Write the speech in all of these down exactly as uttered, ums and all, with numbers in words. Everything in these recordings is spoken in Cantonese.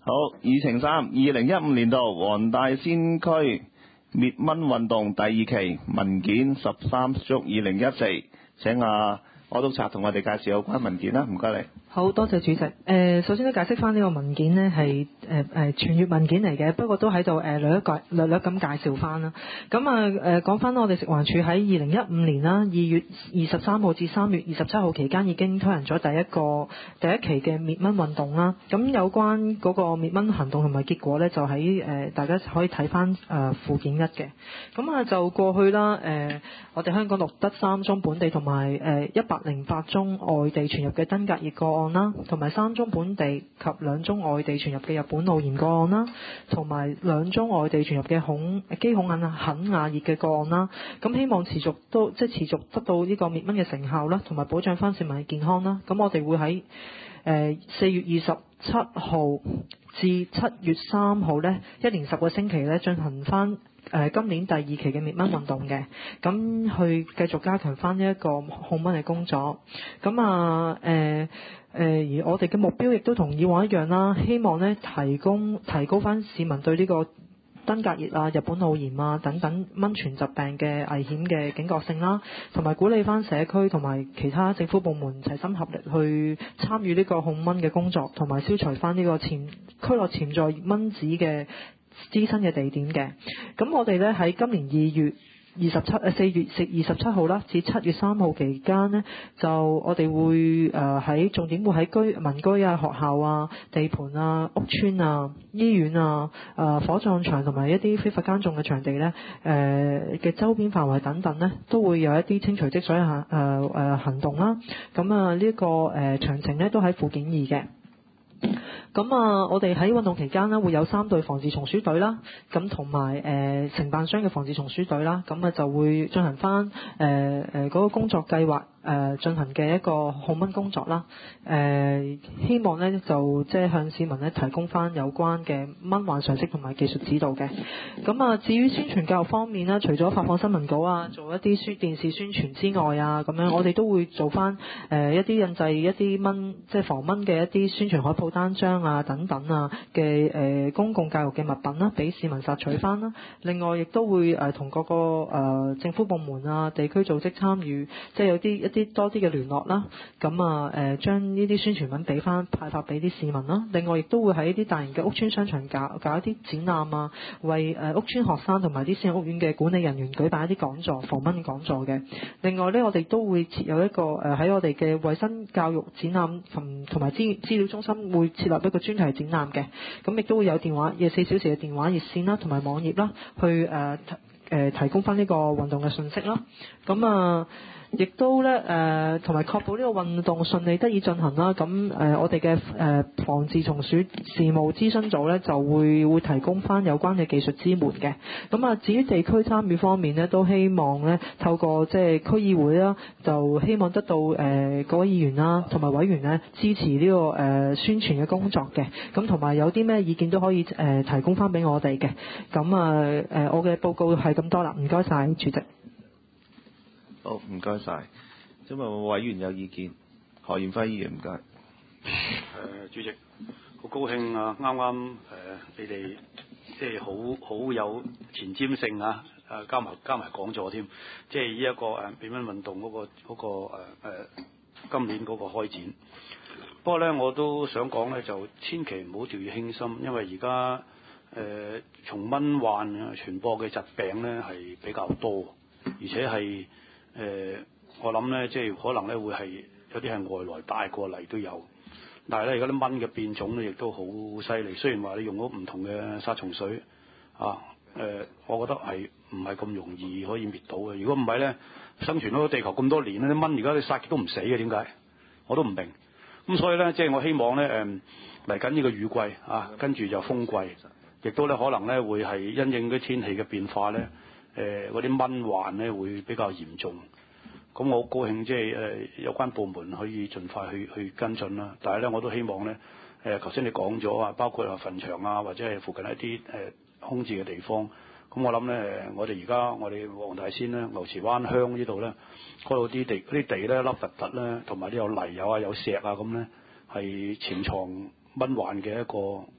好，議程三，二零一五年度黃大仙區滅蚊運動第二期文件十三足二零一四，請阿柯督察同我哋介紹有關文件啦，唔該你。 好多謝主席。誒、呃，首先咧解釋翻呢個文件呢係誒誒傳閱文件嚟嘅，不過都喺度誒略一介略略咁介紹翻啦。咁啊誒講翻我哋食環署喺二零一五年啦，二月二十三號至三月二十七號期間已經推行咗第一個第一期嘅滅蚊運動啦。咁有關嗰個滅蚊行動同埋結果呢，就喺誒、呃、大家可以睇翻誒附件一嘅。咁啊就過去啦，誒、呃、我哋香港錄得三宗本地同埋誒一百零八宗外地傳入嘅登革熱個案啦，同埋三宗本地及兩宗外地傳入嘅日本腦炎個案啦，同埋兩宗外地傳入嘅恐肌恐眼肯亞熱嘅個案啦。咁希望持續都即係持續得到呢個滅蚊嘅成效啦，同埋保障翻市民嘅健康啦。咁我哋會喺誒四月二十七號至七月三號呢，一連十個星期呢進行翻誒、呃、今年第二期嘅滅蚊運動嘅，咁去繼續加強翻呢一個控蚊嘅工作。咁啊誒。呃誒、呃、而我哋嘅目標亦都同以往一樣啦，希望咧提供提高翻市民對呢個登革熱啊、日本腦炎啊等等蚊傳疾病嘅危險嘅警覺性啦，同埋鼓勵翻社區同埋其他政府部門齊心合力去參與呢個控蚊嘅工作，同埋消除翻呢個潛區內潛在蚊子嘅滋生嘅地點嘅。咁我哋咧喺今年二月二十七誒四月二十七號啦，至七月三號期間呢，就我哋會誒喺、呃、重點會喺居民居啊、學校啊、地盤啊、屋邨啊、醫院啊、誒、呃、火葬場同埋一啲非法耕種嘅場地呢誒嘅、呃、周邊範圍等等呢，都會有一啲清除積水行誒誒行動啦。咁啊呢個誒詳情呢，都喺附件二嘅。咁啊，我哋喺運動期間呢，會有三隊防治蟲鼠隊啦，咁同埋誒承辦商嘅防治蟲鼠隊啦，咁啊就會進行翻誒誒嗰個工作計劃。誒、呃、進行嘅一個控蚊工作啦，誒、呃、希望咧就即係向市民咧提供翻有關嘅蚊患常識同埋技術指導嘅。咁啊，至於宣傳教育方面啦，除咗發放新聞稿啊，做一啲宣電視宣傳之外啊，咁樣我哋都會做翻誒、呃、一啲印製一啲蚊即係防蚊嘅一啲宣傳海報單張啊等等啊嘅誒、呃、公共教育嘅物品啦，俾市民索取翻啦。另外亦都會誒同各個誒、呃、政府部門啊、地區組織參與，即係有啲一啲啲多啲嘅聯絡啦，咁啊誒將呢啲宣傳品俾翻派發俾啲市民啦。另外亦都會喺一啲大型嘅屋邨商場搞搞一啲展覽啊，為誒屋邨學生同埋啲私人屋苑嘅管理人員舉辦一啲講座、防蚊講座嘅。另外呢，我哋都會設有一個誒喺我哋嘅衛生教育展覽同同埋資資料中心會設立一個專題展覽嘅。咁亦都會有電話廿四小時嘅電話熱線啦，同埋網頁啦，去誒誒、呃呃、提供翻呢個運動嘅信息啦。咁啊〜亦都咧誒，同埋確保呢個運動順利得以進行啦。咁誒、呃，我哋嘅誒防治蟲鼠事務諮詢組咧，就會會提供翻有關嘅技術支援嘅。咁啊，至於地區參與方面呢，都希望咧透過即係區議會啦，就希望得到誒、呃、各位議員啦同埋委員咧支持呢、這個誒、呃、宣傳嘅工作嘅。咁同埋有啲咩意見都可以誒、呃、提供翻俾我哋嘅。咁啊誒，我嘅報告係咁多啦，唔該晒主席。 好，唔該晒。因為委員有意見，何賢輝議員唔該。誒、 呃，主席，好高興啊！啱啱誒，你哋即係好好有前瞻性啊！誒，加埋加埋講座添，即係呢一個誒滅蚊運動嗰、那個嗰、那個誒、呃、今年嗰個開展。不過咧，我都想講咧，就千祈唔好掉以輕心，因為而家誒從蚊患傳播嘅疾病咧係比較多，而且係。誒、呃，我諗咧，即係可能咧會係有啲係外來帶過嚟都有，但係咧而家啲蚊嘅變種咧亦都好犀利。雖然話你用咗唔同嘅殺蟲水啊，誒、呃，我覺得係唔係咁容易可以滅到嘅。如果唔係咧，生存咗地球咁多年咧，啲蚊而家你殺極都唔死嘅，點解？我都唔明。咁所以咧，即係我希望咧，誒嚟緊呢個雨季啊，跟住就風季，亦都咧可能咧會係因應啲天氣嘅變化咧。誒嗰啲蚊患咧會比較嚴重，咁我好高興即係誒有關部門可以盡快去去跟進啦。但係咧我都希望咧誒頭先你講咗啊，包括話墳場啊或者係附近一啲誒、呃、空置嘅地方，咁我諗咧我哋而家我哋黃大仙咧牛池灣鄉呢度咧嗰度啲地嗰啲地咧凹凸凸咧，同埋啲有泥有啊有石啊咁咧係潛藏蚊患嘅一個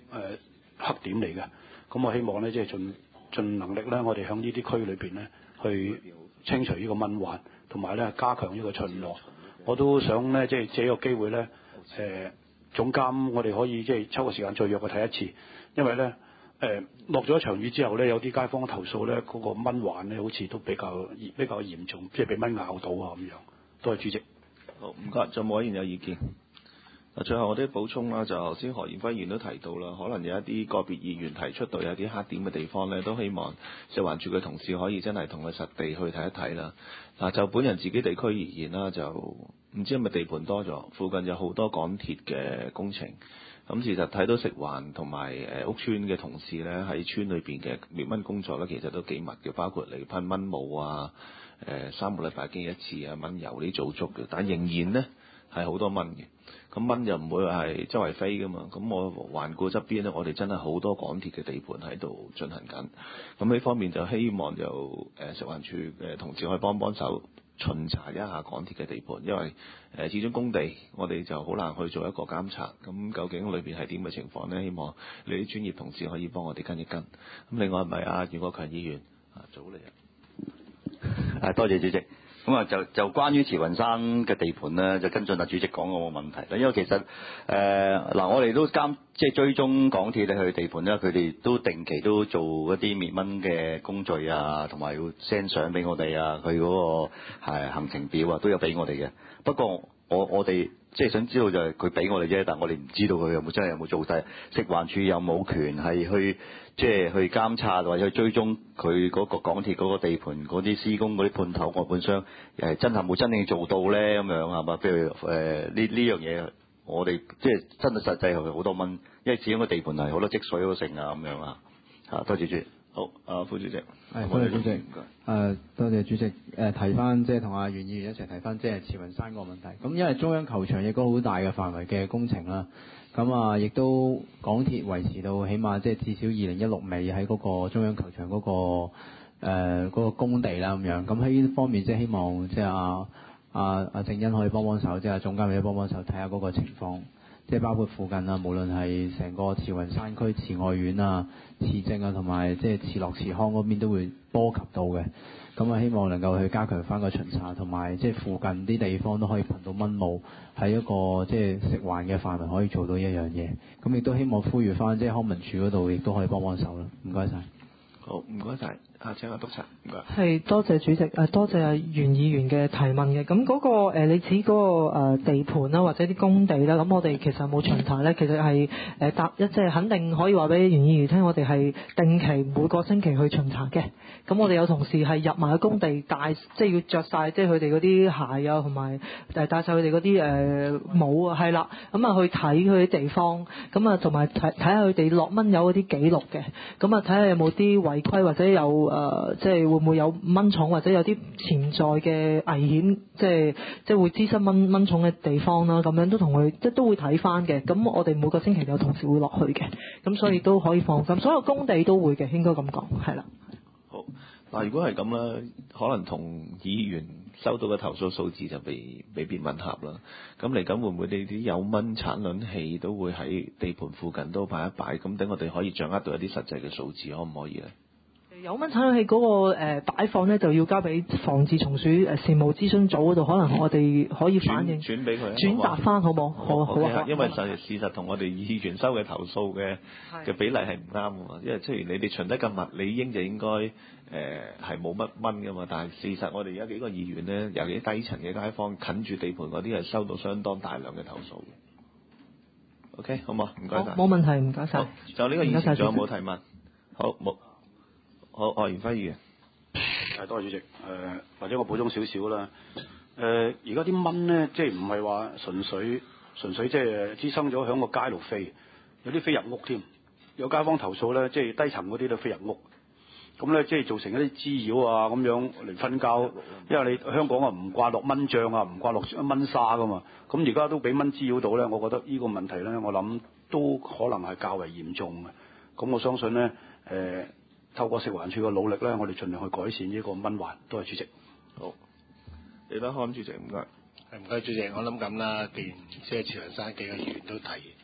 黑點嚟嘅。咁我希望咧，即係盡盡能力咧，我哋喺呢啲區裏邊咧，去清除呢個蚊患，同埋咧加強呢個巡邏。我都想咧，即係借個機會咧，誒總監，我哋可以即係抽個時間再約佢睇一次，因為咧誒落咗一場雨之後咧，有啲街坊投訴咧，嗰個蚊患咧好似都比較比較嚴重，即係俾蚊咬到啊咁樣。多謝主席。 好，唔該，仲有冇委員有意見？嗱，最後我啲補充啦，就頭先何賢輝議員都提到啦，可能有一啲個別議員提出到有啲黑點嘅地方咧，都希望食環署嘅同事可以真係同佢實地去睇一睇啦。嗱，就本人自己地區而言啦，就唔知係咪地盤多咗，附近有好多港鐵嘅工程。咁事實睇到食環同埋誒屋邨嘅同事咧，喺村裏邊嘅滅蚊工作咧，其實都幾密嘅，包括嚟噴蚊霧啊，誒、呃、三個禮拜經一次啊，蚊油呢做足嘅，但仍然呢係好多蚊嘅。咁蚊又唔會係周圍飛噶嘛，咁我環顧側邊咧，我哋真係好多港鐵嘅地盤喺度進行緊。咁呢方面就希望就誒、呃、食環署嘅同事可以幫幫手巡查一下港鐵嘅地盤，因為誒、呃、始終工地我哋就好難去做一個監察。咁究竟裏邊係點嘅情況呢？希望你啲專業同事可以幫我哋跟一跟。咁另外係咪啊袁國強議員啊早嚟啊？ 啊，多謝主席。咁啊，就就關於慈雲山嘅地盤咧，就跟進阿主席講嗰個問題啦。因為其實誒嗱、呃，我哋都監即係追蹤港鐵咧佢地盤咧，佢哋都定期都做一啲滅蚊嘅工序啊，同埋要 send 相俾我哋啊，佢嗰個係行程表啊都有俾我哋嘅。不過我我哋即係想知道就係佢俾我哋啫，但係我哋唔知道佢有冇真係有冇做晒。食環署有冇權係去即係去監察或者去追蹤佢嗰個港鐵嗰個地盤嗰啲施工嗰啲判頭外判商誒真係冇真正做到咧咁樣係嘛？譬如誒呢呢樣嘢，我哋即係真係實際係好多蚊，因為始終個地盤係好多積水好剩啊咁樣啊。嚇，多謝主席。 好，啊副主席。 係，多謝主席。誒，多謝主席。誒，提翻即係同阿袁議員一齊提翻即係慈雲山個問題。咁因為中央球場亦都好大嘅範圍嘅工程啦。咁啊，亦都港鐵維持到起碼即係至少二零一六尾喺嗰個中央球場嗰、嗰個誒嗰、呃嗰個工地啦咁樣。咁喺呢方面即係希望即係阿阿阿鄭欣可以幫幫手，即係總監可以幫幫手睇下嗰個情況。即係包括附近啊，無論係成個慈雲山區慈愛苑啊、慈正啊，同埋即係慈樂慈康嗰邊都會波及到嘅。咁啊，希望能夠去加強翻個巡查，同埋即係附近啲地方都可以噴到蚊霧，喺一個即係食環嘅範圍可以做到一樣嘢。咁亦都希望呼籲翻即係康文署嗰度亦都可以幫幫手啦。唔該晒。 好，唔該晒。啊，請阿督察，唔該。 係，多謝主席，誒多謝阿袁議員嘅提問嘅。咁嗰、那個、呃、你指嗰、那個、呃、地盤啦，或者啲工地啦，咁我哋其實冇巡查咧，其實係誒答一即係肯定可以話俾袁議員聽，我哋係定期每個星期去巡查嘅。咁我哋有同事係入埋工地帶，即係要着晒即係佢哋嗰啲鞋啊，同埋誒帶晒佢哋嗰啲誒帽啊，係啦，咁啊去睇佢啲地方，咁啊同埋睇睇下佢哋落蚊有嗰啲記錄嘅，咁啊睇下有冇啲違規或者有。誒、呃，即係會唔會有蚊蟲或者有啲潛在嘅危險，即係即係會滋生蚊蚊蟲嘅地方啦，咁樣都同佢即係都會睇翻嘅。咁我哋每個星期有同事會落去嘅，咁所以都可以放心。所有工地都會嘅，應該咁講，係啦。 好，嗱，如果係咁啦，可能同議員收到嘅投訴數字就未未必吻合啦。咁嚟緊會唔會你啲有蚊產卵器都會喺地盤附近都擺一擺？咁等我哋可以掌握到一啲實際嘅數字，可唔可以咧？ 有蚊產卵器嗰個誒擺放咧，就要交俾防治蟲鼠誒事務諮詢組嗰度，可能我哋可以反映轉俾佢， 轉達翻好冇？好好啊， 因為實事實同我哋議員收嘅投訴嘅嘅比例係唔啱㗎嘛。因為雖然你哋巡得咁密，理應就應該誒係冇乜蚊㗎嘛。但係事實我哋而家幾個議員咧，尤其低層嘅街坊近住地盤嗰啲係收到相當大量嘅投訴嘅。OK，好嘛？唔該晒。 冇問題，唔該晒。 就呢個議題仲有冇提問？好冇。好，何賢輝議員。 係，多謝主席。誒、呃，或者我補充少少啦。誒、呃，而家啲蚊咧，即係唔係話純粹純粹即係滋生咗響個街度飛，有啲飛入屋添。有街坊投訴咧，即係低層嗰啲都飛入屋。咁咧，即係造成一啲滋擾啊，咁樣嚟瞓覺。因為你香港啊，唔掛落蚊帳啊，唔掛落蚊紗噶嘛。咁而家都俾蚊滋擾到咧，我覺得呢個問題咧，我諗都可能係較為嚴重嘅。咁我相信咧，誒、呃。透過食環署嘅努力咧，我哋盡量去改善呢個蚊患。多謝主席。 好，李德康主席，唔該。 係唔該主席，我諗咁啦，既然即係慈雲山幾個議員都提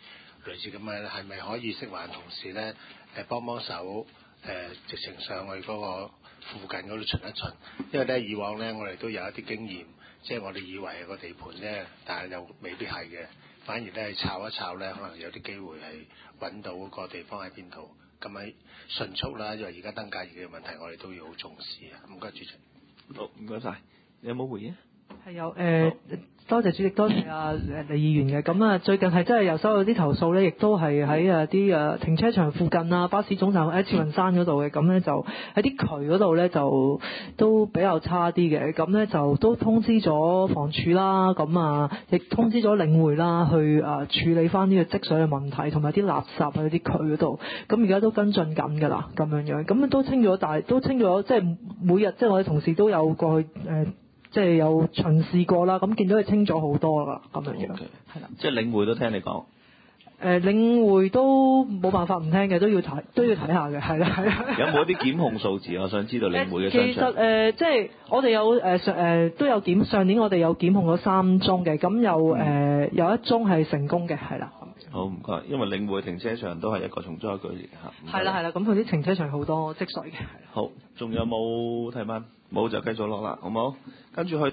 類似咁嘅，係咪可以食環同事咧誒幫幫手誒、呃、直情上去嗰個附近嗰度巡一巡？因為咧以往咧我哋都有一啲經驗，即係我哋以為係個地盤咧，但係又未必係嘅，反而咧係抄一抄咧，可能有啲機會係揾到個地方喺邊度，咁喺迅速啦，因為而家登記嘅問題，我哋都要好重視啊！唔該，主席。 好，唔該晒。你有冇回應？ 係有誒、呃，多謝主席，多謝啊誒李議員嘅。咁啊，最近係真係又收到啲投訴咧，亦都係喺誒啲誒停車場附近啊、巴士總站喺慈雲山嗰度嘅。咁咧就喺啲渠嗰度咧就都比較差啲嘅。咁咧就都通知咗房署啦，咁啊亦通知咗領匯啦，去誒處理翻呢個積水嘅問題，同埋啲垃圾喺啲渠嗰度。咁而家都跟進緊㗎啦，咁樣樣。咁都清咗，但係都清咗，即係每日即係我哋同事都有過去誒。呃即係有巡視過啦，咁見到佢清咗好多啦，咁樣樣，係啦。 即係領匯都聽你講。 誒領匯都冇辦法唔聽嘅，都要睇都要睇下嘅，係啦係啦。 有冇一啲檢控數字？我想知道領匯嘅商場。 其實誒、呃，即係我哋有誒上誒都有檢，上年我哋有檢控咗三宗嘅，咁有誒、呃、有一宗係成功嘅，係啦。 好唔該，因為領匯停車場都係一個重災區嚟嚇。 係啦係啦，咁佢啲停車場好多積水嘅。 好，仲有冇提問？冇就繼續落啦，好冇？跟住去。